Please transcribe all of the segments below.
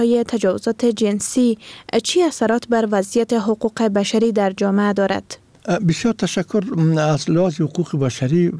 تجاوزات جنسی چی اثرات بر وضعیت حقوق بشری در جامعه دارد؟ بسیار تشکر. از لحاظ حقوق بشری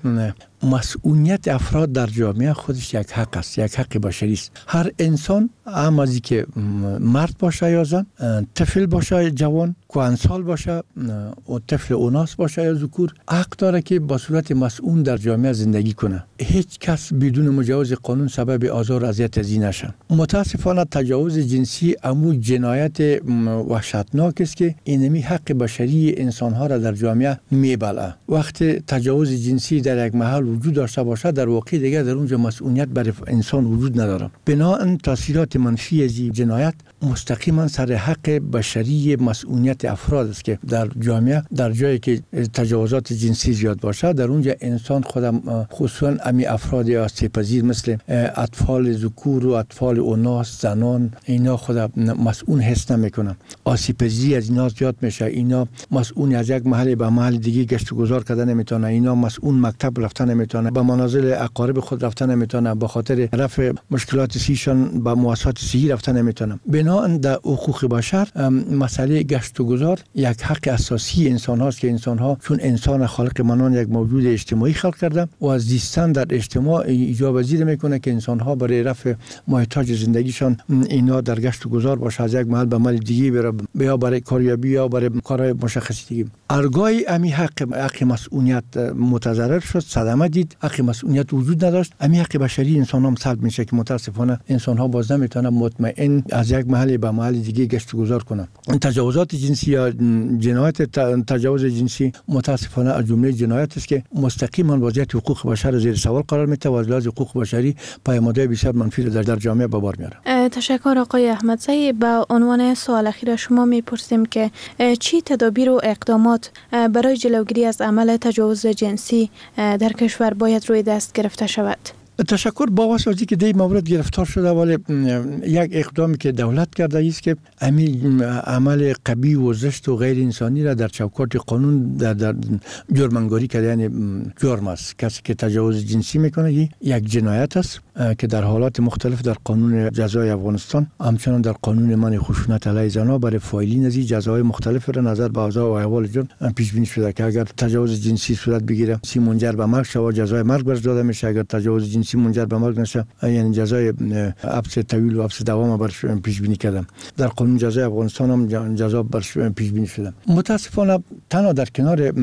مسئولیت افراد در جامعه خودش یک حق است، یک حق بشری است. هر انسان، هم از که مرد باشه یا زن، طفل باشه جوان، کهنسال باشه و طفل اوناس باشه یا ذکور، حق داره که با صورت مسئول در جامعه زندگی کنه. هیچ کس بدون مجاز قانون سبب آزار و اذیت از این نشه. متاسفانه تجاوز جنسی امو جنایت وحشتناک است که اینمی حق بشری انسان ها را در جامعه میبلعه. وقتی تجاوز جنسی در یک محل وجود داشته باشه، در واقع دیگه در اونجا مسئولیت برای انسان وجود نداره. بنابراین تاثیرات منفی از این جنایت مستقیما سر حق بشری مسئولیت افراد است که در جامعه، در جایی که تجاوزات جنسی زیاد باشه، در اونجا انسان خودم خصوصا امی افراد آسیب‌پذیر مثل اطفال ذکور و اطفال اوناس، زنان، اینا خودم مسئول حس نمیکنه. آسیب‌پذیری از اینا زیاد میشه. اینا مسئول از یک محل به محل دیگه گشت و گذار کردن نمیتونه. اینا مسئول مکتب رفتن نمیتونه، به منازل اقارب خود رفتن نمیتونه، به خاطر رفع مشکلات صحیشان به مؤسسات صحی رفتن نمیتونه. بنابراین در حقوق بشر مسئله گشت و گذار یک حق اساسی انسان هاست که انسان ها چون انسان خالق منان یک موجود اجتماعی خلق کرده و از زیستن در اجتماع ایجاب پذیر میکنه که انسان ها برای رفع محتاج زندگیشان اینا در گشت و گذار باشه، از یک محل به محل دیگه بره، یا برای کاریابی یا برای کارهای مشخصی دیگه. ارگای امی حق مسئولیت متضرر شد، صدمه دید، حق مسئولیت وجود نداشت. امی حق بشری انسان ها سلب میشه که متاسفانه انسان ها باز نمیتونن مطمئن از یک محل به محل دیگه گشت و گذار کنن. تجاوزات جنسی یا جنایت تجاوز جنسی متاسفانه از جمله جنایت است که مستقیما وضعیت حقوق بشر زیر سوال قرار میده و از لحاظ حقوق بشری پیامدهای بسیار منفی در جامعه به بار میاره. تشکر آقای احمدزی. به عنوان سوال اخیر شما میپرسیم که چی تدابیر و اقدامات برای جلوگیری از عمل تجاوز جنسی در کشور باید روی دست گرفته شود؟ تشکر. با واسه که دی مورد گرفتار شده، ولی یک اقدامی که دولت کرده است که همین عمل قبیح و زشت و غیر انسانی را در چوکات قانون در جرم‌انگاری کرده. یعنی جرم است. کسی که تجاوز جنسی میکنه یک جنایت است که در حالات مختلف در قانون جزای افغانستان، همچنان در قانون منع خشونت علیه زنان برای فاعلین از جزای مختلف را نظر به اوضاع و احوال جرم پیش بینی شده که اگر تجاوز جنسی صورت بگیره منجر به مرگ شود، جزای مرگ برش داده میشه. اگر تجاوز جنسی منجر به مرگ نشه، یعنی جزای حبس طویل و حبس دوام برش پیش بینی کردم. در قانون جزای افغانستان هم جزا برش پیش بینی شده. متاسفانه تنها در کنار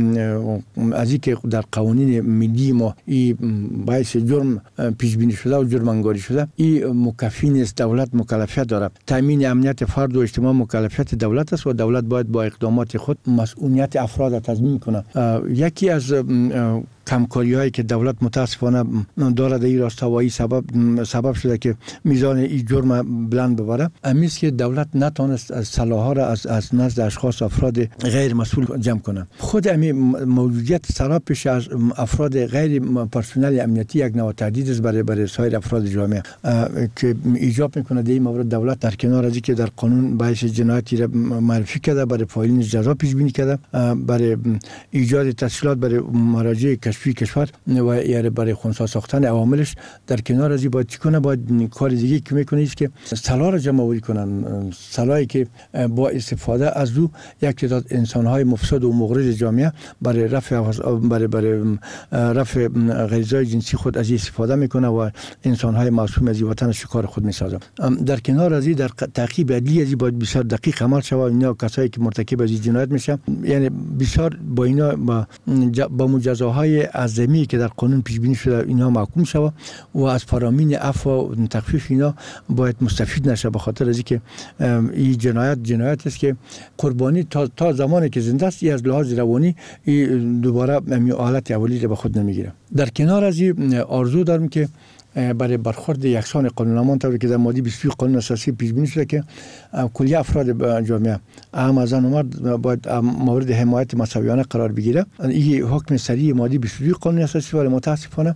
از اینکه در قوانین ملی ما این باعث جرم پیش بینی شده و جرم انگاری شده، این مکفی نیست. دولت مکلفیت داره. تامین امنیت فرد و اجتماع مکلفیت دولت است و دولت باید با اقدامات خود مسئولیت افراد را تضمین کنه. یکی از کمکاری هایی که دولت متاسفانه داره در این راستا و این سبب شده که میزان این جرم بلند ببره، امیست که دولت نتونست سلاح را از نزد اشخاص افراد غیر مسئول جمع کنه. خود امی موجودیت سراب پیش از افراد غیر پرسنل امنیتی یک نوع تهدید است برای سایر افراد جامعه که ایجاب میکنه در این مورد دولت در کنار از اینکه در قانون باعث جنایتی را معرفی کرده، برای فاعلین جزا پیش بینی کرده، برای ایجاد تسهیلات برای مراجع کشفی کشور و یا برای خنثی ساختن عواملش، در کنار از این باید چی کنه؟ باید کار دیگه که میکنه است که سلاح را جمع آوری کنن. سلاحی که با استفاده از او یک تعداد انسان‌های مفسد و مغرض جامعه برای رفع غریزه‌های جنسی خود از استفاده میکنه و انسان‌های معصوم از وطن شکار خود میسازه. در کنار از این در تعقیب عدلی از باید بسیار دقیق عمل شود. اینا کسایی که مرتکب از جنایت میشه، یعنی بسیار با اینا با مجازاهای اعظمی که در قانون پیش بینی شده اینا محکوم شود و از فرامین عفو و تخفیف اینا باید مستفید نشه، به خاطر از اینکه این جنایت است که قربانی تا زمانی که زنده است از لحاظ روانی دوباره همین حالت اولی را به خود نمیگیره. در کنار از این آرزو دارم که برای برخورد یکسان قانونمان طوری که در ماده 22 قانون اساسی پیش بینی شده که کلیه افراد جامعه هم از زن و مرد باید مورد حمایت مساویانه قرار بگیره. این حکم سریع ماده 22 قانون اساسی ولی متاسفانه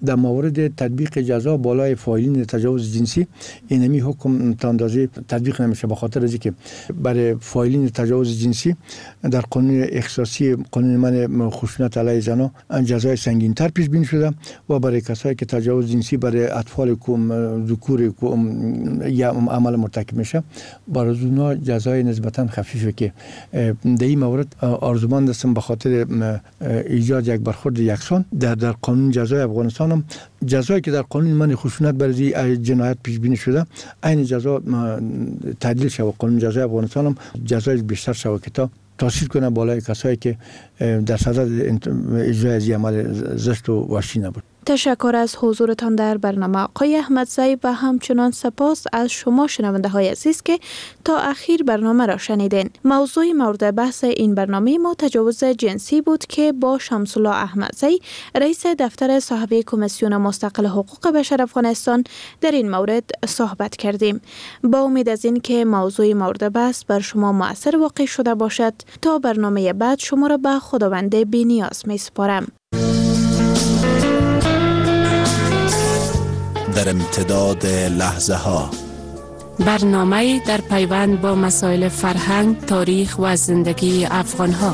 در مورد تطبیق جزا بالای فاعلین تجاوز جنسی اینمی حکم تا اندازه تطبیق نمیشه، به خاطر از اینکه برای فاعلین تجاوز جنسی در قانون اختصاصی قانون من خشونت علیه زنان جزای سنگین تر پیش بینی شده و برای کسایی که تجاوز جنسی برای اطفال ذکور یا عمل مرتکب میشه برای اونا جزای نسبتا خفیفه که در این مورد آرزومند هستم به خاطر ایجاد یک برخورد یکسان در قانون جزای افغانستان هم جزایی که در قانون من خشونت برای جنایت پیش بینی شده این جزا تعدیل شود. قانون جزای افغانستان هم جزای بیشتر شود که تا تاثیر کنه بالای کسایی که در صدد اجرای از عمل زشت و وحشی نبود. تشکر از حضورتان در برنامه آقای احمدزی و همچنان سپاس از شما شنونده های عزیز که تا اخیر برنامه را شنیدین. موضوع مورد بحث این برنامه ما تجاوز جنسی بود که با شمس الله احمدزی رئیس دفتر صاحب کمیسیون مستقل حقوق بشر افغانستان در این مورد صحبت کردیم. با امید از این که موضوع مورد بحث بر شما مؤثر واقع شده باشد تا برنامه بعد شما را به خداوند بی‌نیاز می‌سپارم. در امتداد لحظه ها برنامه در پیوند با مسائل فرهنگ، تاریخ و زندگی افغان ها.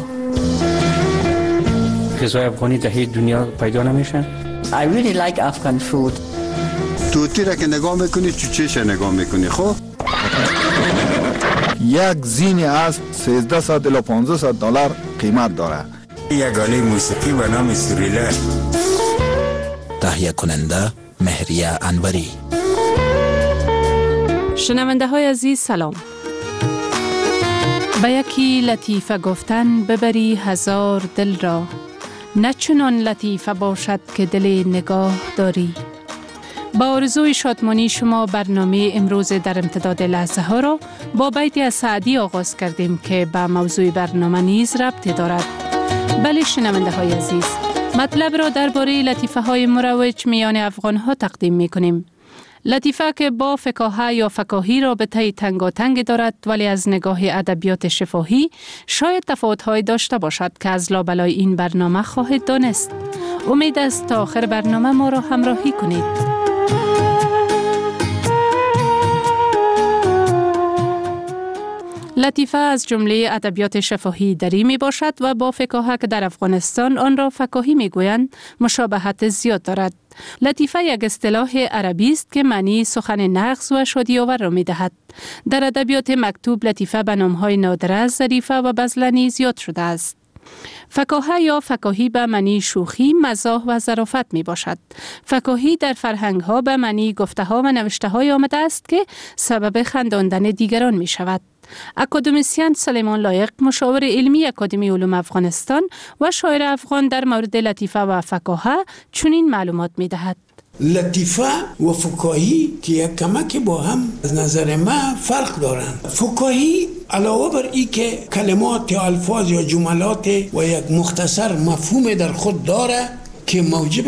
غذای افغانی در دنیا پیدا نمیشن. I really like Afghan food. توتی را که نگاه میکنی چوچهش نگاه میکنی. خب یک زین اسب 1300 الی 1500 دلار قیمت داره. یک آله موسیقی به نام سوریله. تهیه کننده مهریه انوری. شنونده های عزیز سلام. به یکی لطیفه گفتن ببری هزار دل را، نه چنان لطیفه باشد که دل نگاه داری. با آرزوی شادمانی شما برنامه امروز در امتداد لحظه ها را با بیتی از سعدی آغاز کردیم که به موضوع برنامه نیز ربطی دارد. بله شنونده های عزیز، مطلب را درباره لطیفه های مروج میان افغان ها تقدیم می کنیم. لطیفه که با فکاهه یا فکاهی رابطه تنگاتنگ دارد ولی از نگاه ادبیات شفاهی شاید تفاوت‌های داشته باشد که از لابلای این برنامه خواهید دانست. امید است تا آخر برنامه ما را همراهی کنید. لطیفه از جمله ادبیات شفاهی دری می باشد و با فکاهه که در افغانستان آن را فکاهی می گویند مشابهت زیاد دارد. لطیفه یک اصطلاح عربی است که معنی سخن نغز و شادی‌آور را می دهد. در ادبیات مکتوب لطیفه به نام‌های نادره، ظریفه و بذلنی زیاد شده است. فکاهه یا فکاهی به معنی شوخی، مزاح و ظرافت می باشد. فکاهی در فرهنگ ها به معنی گفته ها و نوشته های آمده است که سبب خنداندن دیگران می شود. اکادمیسین سلیمان لایق، مشاور علمی اکادمی علوم افغانستان و شاعر افغان، در مورد لطیفه و فکاهه چنین معلومات می دهد. لطیفه و فکاهی که یک کمک با هم از نظر من فرق دارند. فکاهی علاوه بر این که کلمات یا الفاظ یا جملات و یک مختصر مفهوم در خود داره که موجب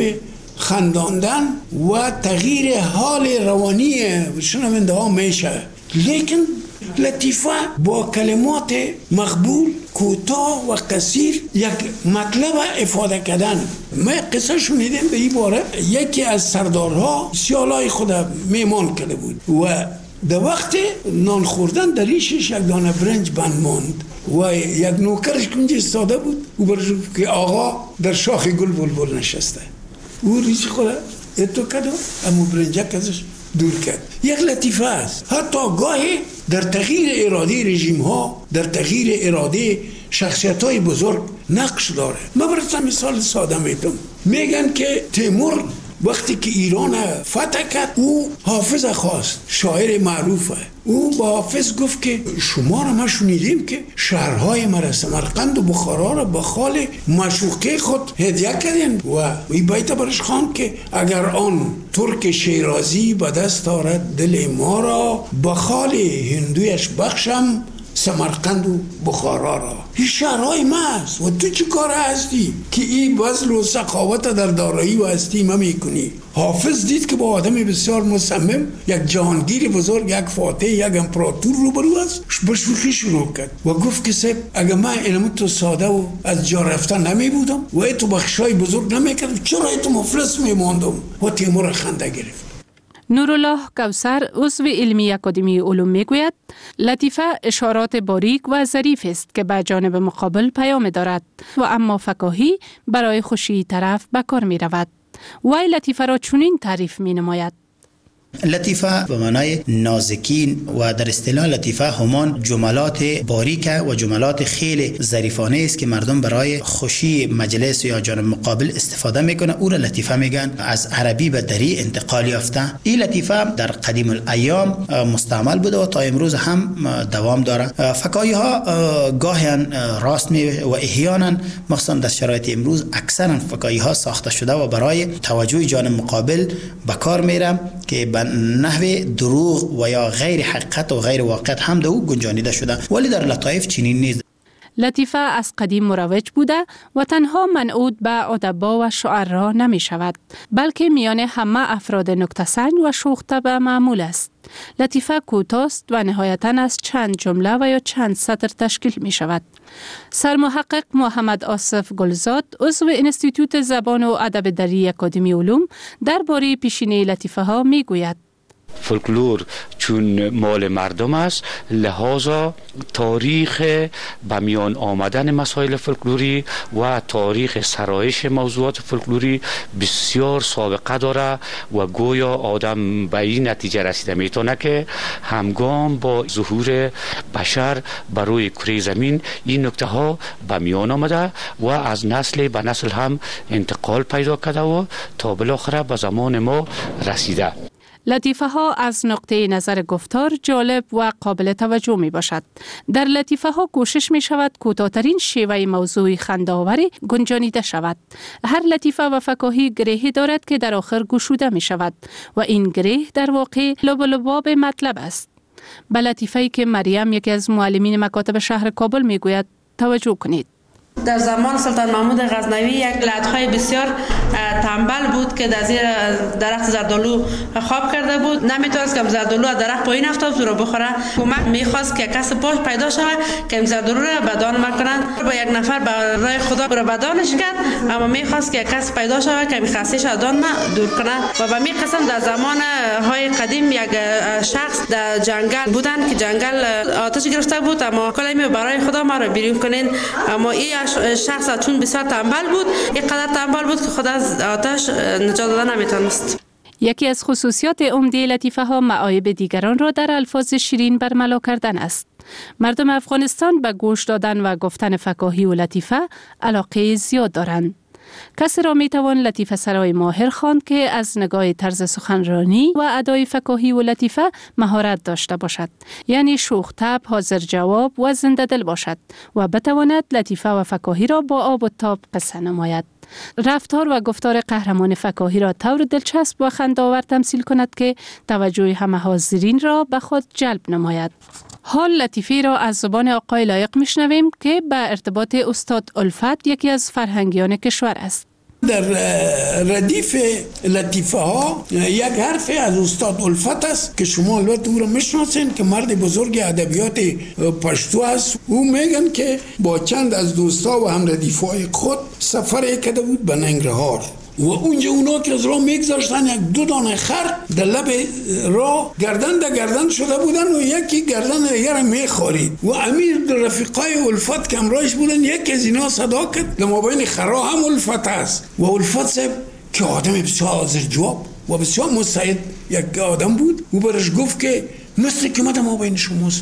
خنداندن و تغییر حال روانی شنونده ها میشه، لیکن لطیفه با کلمات مقبول، کوتاه و قصیر یک مطلب افاده کردن. من قصه شنیدم به این باره. یکی از سردارها سیالای خود میمان کرده بود و در وقت نان خوردن در ریشش یک دانه برنج بند ماند و یک نوکرش کنج ایستاده بود و برشو که آقا در شاخ گل بلبل نشسته. او ریش خود اتو کدو اما برنجک ازش دور کرد. یک لطیفه است. حتی گاهی در تغییر اراده رژیم ها، در تغییر اراده شخصیت های بزرگ نقش داره. من براتون مثال ساده میتونم. میگن که تیمور وقتی که ایران فتح کرد او حافظ خواست، شاعر معروفه. او با حافظ گفت که شما را ما شنیدیم که شهرهای مرا سمرقند و بخارا را به خال معشوقه خود هدیه کردین و این بیت برش خواند که اگر آن ترک شیرازی به دست آرد دل ما را، به خال هندویش بخشم سمرقند و بخارا را. این شهرهای ما است و تو چه کار هستی که این بذل و سخاوت در دارایی و هستی ما میکنی؟ حافظ دید که با آدم بسیار مصمم، یک جهانگیر بزرگ، یک فاتح، یک امپراتور روبرو است، به شوخی شروع کرد و گفت که صاحب اگه من اینم تو ساده و از جا رفتن نمی بودم و تو بخشای بزرگ نمی کردم، چرا تو مفلس می ماندم؟ و تیمور خنده گرفت. نورالله کوثر عضو علمی اکادمی علوم میگوید لطیفه اشارات باریک و ظریف است که به جانب مقابل پیام دارد و اما فکاهی برای خوشی طرف به کار می رود. وی لطیفه را چنین تعریف می نماید: لطیفه به معنای نازکین و در اصطلاح لطیفه همان جملات باریک و جملات خیلی ظریفانه است که مردم برای خوشی مجلس یا جانب مقابل استفاده میکنه. او را لطیفه میگن. از عربی به دری انتقال یافته. این لطیفه در قدیم الایام مستعمل بوده و تا امروز هم دوام داره. فکاهی ها گاهی راست می و احیانا مخصوصا در شرایط امروز اکثرا فکاهی ها ساخته شده و برای توجه جانب مقابل به کار میره که به نحو دروغ و یا غیر حقیقت و غیر واقعیت هم دو گنجانیده شده، ولی در لطایف چنین نیست. لطیفه از قدیم مروج بوده و تنها منعود به ادبا و شعرا نمی شود، بلکه میان همه افراد نکته‌سنج و شوخ طبع معمول است. لطیفه کوتاست و نهایتاً از چند جمله و یا چند سطر تشکیل می شود. سرمحقق محمد آصف گلزاد عضو انستیتوت زبان و ادب دری اکادمی علوم درباره پیشینه لطیفه ها می گوید: فولکلور چون مال مردم است، لحاظا تاریخ به میان آمدن مسائل فولکلوری و تاریخ سرایش موضوعات فولکلوری بسیار سابقه داره و گویا آدم به این نتیجه رسیده میتونه که همگام با ظهور بشر بر روی کره زمین این نکته ها به میان آمده و از نسل به نسل هم انتقال پیدا کرده و تا بالاخره به زمان ما رسیده. لطیفه ها از نقطه نظر گفتار جالب و قابل توجه می باشد. در لطیفه ها کوشش می شود کوتاه‌ترین شیوه موضوعی خنده‌آوری گنجانیده شود. هر لطیفه و فکاهی گرهی دارد که در آخر گشوده می شود و این گره در واقع لب و لباب مطلب است. به لطیفه‌ای که مریم یکی از معلمین مکاتب شهر کابل می گوید توجه کنید. در زمان سلطان محمود غزنوی یک لعدهای بسیار تنبل بود که در زیر درخت زردالو خواب کرده بود. نمیتونست که زردالو از درخت پایین افتاد رو بخوره. کمک میخواست که کس پاش پیدا شود که این زردالو را بدان مکنند. با یک نفر به راه خدا رو بدانش کرد، اما میخواست که کس پیدا شود که این خستیش از دان دور کند. و به می قسم در زمان های قدیم یک شخص در جنگل بودند که جنگل آتش گرفته بود، اما کلمه برای خدا ما رو بیرون کنین. اما این شخص چون بسیار تنبل بود، اینقدر تنبل بود که خود از آتش نجات دادن نمیتونست. یکی از خصوصیات عمده لطیفه ها معایب دیگران را در الفاظ شیرین برملا کردن است. مردم افغانستان به گوش دادن و گفتن فکاهی و لطیفه علاقه زیاد دارند. کسی را می توان لطیفه سرای ماهر خواند که از نگاه طرز سخنرانی و ادای فکاهی و لطیفه مهارت داشته باشد، یعنی شوخ طبع، حاضر جواب و زنده دل باشد و بتواند لطیفه و فکاهی را با آب و تاب قصه نماید. رفتار و گفتار قهرمان فکاهی را طور دلچسب و خنده‌آور تمثیل کند که توجه همه حاضرین را به خود جلب نماید. حال لطیفه را از زبان آقای لایق میشنویم که به ارتباط استاد الفت یکی از فرهنگیان کشور است. در ردیف لطیفه ها یک حرف از استاد الفت است که شما البته او را میشناسین که مرد بزرگ ادبیات پشتو است. او میگن که با چند از دوستا و هم ردیفای خود سفر کرده بود به ننگرهار و اونجا اونا که از راه میگذاشتن یک دو دانه خر در لب راه گردن شده بودن و یکی گردن دیگر را میخورید و امیر رفیقای الفت که همراهش بودن یکی از اینا صدا کرد در مابین خرها هم الفت است و الفت صاحب که آدم بسیار حاضر جواب و بسیار مستعد یک آدم بود و برش گفت که مثل که من در مابین شماست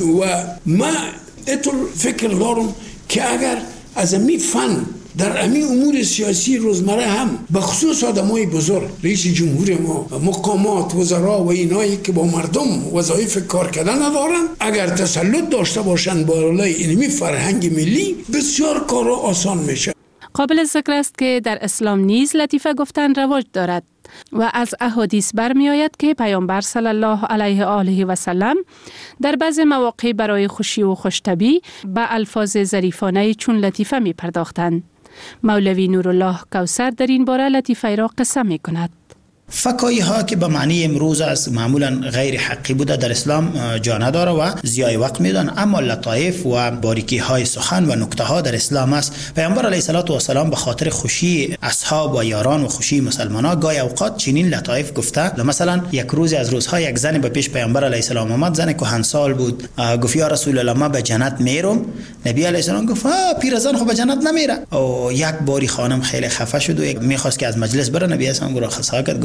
و من اتر فکر دارم که اگر از امی فن در امی امور سیاسی روزمره هم به خصوص آدمای بزرگ، رئیس جمهور ما، مقامات، وزرا و اینایی که با مردم وظایف کار کردن ندارن، اگر تسلط داشته باشن بالای اینمی فرهنگ ملی، بسیار کارا آسان میشه. قابل ذکر است که در اسلام نیز لطیفه گفتن رواج دارد و از احادیث برمی آید که پیامبر صلی الله علیه و آله و سلم در بعض مواقع برای خوشی و خوشطبعی به الفاظ ظریفانه چون لطیفه می پرداختند. مولوی نورالله کوثر در این باره لطیفه را قصه می کند. فکاهی ها که به معنی امروز از معمولا غیر حقی بوده در اسلام جا نداره و ضیاع وقت میدن، اما لطایف و باریکی های سخن و نکته ها در اسلام است. پیامبر علیه الصلاه و السلام به خاطر خوشی اصحاب و یاران و خوشی مسلمانان گاهی اوقات چنین لطایف گفته. مثلا یک روز از روزها یک زن به پیش پیامبر علیه السلام آمد، زن کهنسال بود. گفت یا رسول الله ما به جنت میرم. نبی علیه السلام گفت پیرزن خب به جنت نمیره. او یک باری خانم خیلی خفه شد و میخواست که از مجلس بره. نبی اسلام گفت خسا کرد،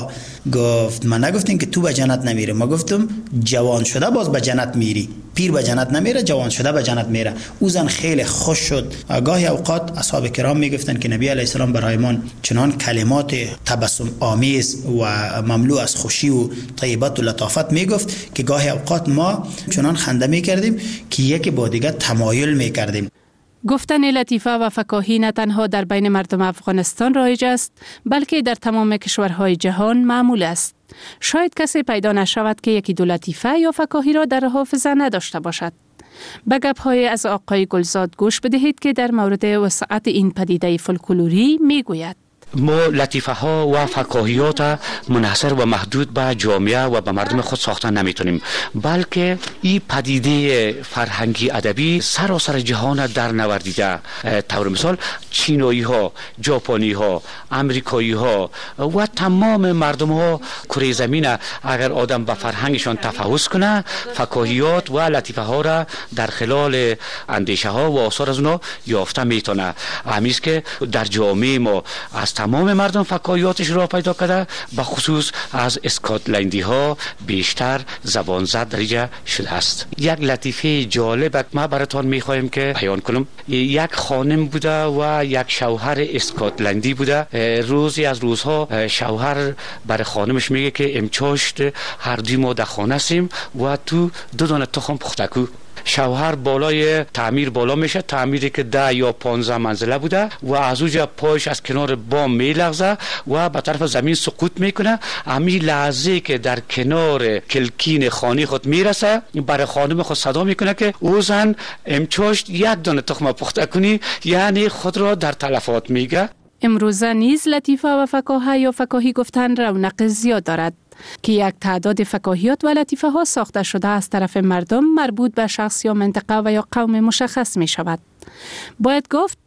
گفت من نگفتیم که تو به جنت نمیره، ما گفتم جوان شده باز به جنت میری. پیر به جنت نمیره، جوان شده به جنت میره. او زن خیلی خوش شد. گاهی اوقات اصحاب کرام میگفتن که نبی علیه السلام برایمان چنان کلمات تبسم آمیز و مملو از خوشی و طیبت و لطافت میگفت که گاهی اوقات ما چنان خنده میکردیم که یکی با دیگر تمایل میکردیم. گفتن لطیفه و فکاهی نه تنها در بین مردم افغانستان رایج است، بلکه در تمام کشورهای جهان معمول است. شاید کسی پیدا نشود که یکی دو لطیفه یا فکاهی را در حافظه نداشته باشد. به گپ‌های از آقای گلزاد گوش بدهید که در مورد وسعت این پدیده فولکلوری میگوید. ما لطیفه ها و فکاهیات منحصر و محدود به جامعه و به مردم خود ساختن نمیتونیم، بلکه این پدیده فرهنگی ادبی سراسر جهان در نوردیده. طور مثال چینایی ها، ژاپنی ها، امریکایی ها و تمام مردم ها کره زمین اگر آدم به فرهنگشان تفحص کنه، فکاهیات و لطیفه ها را در خلال اندیشه ها و آثار از اونا یافته میتونه. همیست که در جامعه ما از تمام مردم فکاهیاتش را پیدا کرده، به خصوص از اسکاتلندی ها بیشتر زبان زد درجه شده است. یک لطیفه جالب ما براتون میخوایم که بیان کنم. یک خانم بوده و یک شوهر اسکاتلندی بوده. روزی از روزها شوهر برای خانمش میگه که امچاشت هر دوی ما در خانه سیم و تو 2 دانه تخم پخته کو. شوهر بالای تعمیر بالا میشه، تعمیری که 10 یا 15 منزله بوده و از اونجا پایش از کنار بام میلغزه و به طرف زمین سقوط میکنه. همین لحظه که در کنار کلکین خانه خود میرسه، برای خانم خود صدا میکنه که او زن امچاشت 1 دانه تخم پخته کنی، یعنی خود را در تلفات میگه. امروزه نیز لطیفه و فکاهه یا فکاهی گفتن رونق زیاد دارد که یک تعداد فکاهیات و لطیفه ها ساخته شده از طرف مردم مربوط به شخص یا منطقه و یا قوم مشخص می شود. باید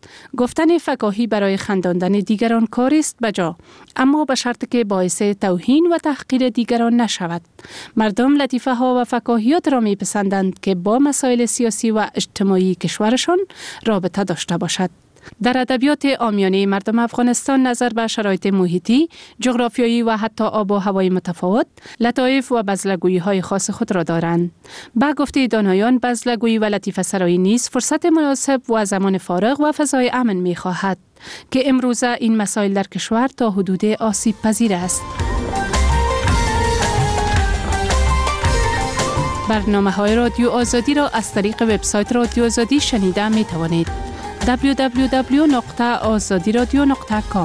گفتن فکاهی برای خنداندن دیگران کاری است بجا، اما به شرط که باعث توهین و تحقیر دیگران نشود. مردم لطیفه ها و فکاهیات را می پسندند که با مسائل سیاسی و اجتماعی کشورشان رابطه داشته باشد. در ادبیات عامیانه مردم افغانستان نظر به شرایط محیطی، جغرافیایی و حتی آب و هوای متفاوت، لطایف و بزلگویی های خاص خود را دارند. به گفته دانایان، بزلگویی و لطیفه سرایی نیز فرصت مناسب و زمان فارغ و فضای امن می خواهد که امروزه این مسائل در کشور تا حدود آسیب پذیر است. برنامه‌های رادیو آزادی را از طریق وبسایت رادیو آزادی شنیده می توانید. www.azadiradio.com.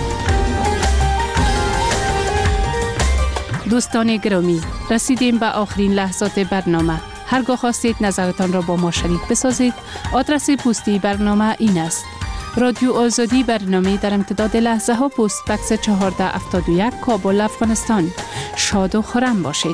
دوستان گرامی، رسیدیم به آخرین لحظات برنامه. هرگاه خواستید نظرتان را با ما شریک بسازید، آدرس پستی برنامه این است: رادیو آزادی، برنامه در امتداد لحظه ها، پست بکس 1471، کابل، افغانستان. شاد و خرم باشید.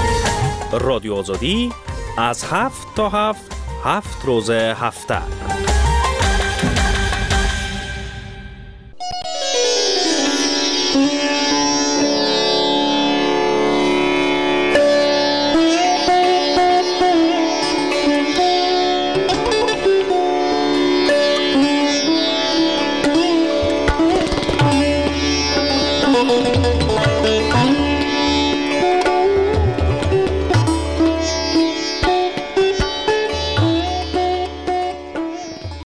رادیو آزادی از 7 تا 7 روز هفته.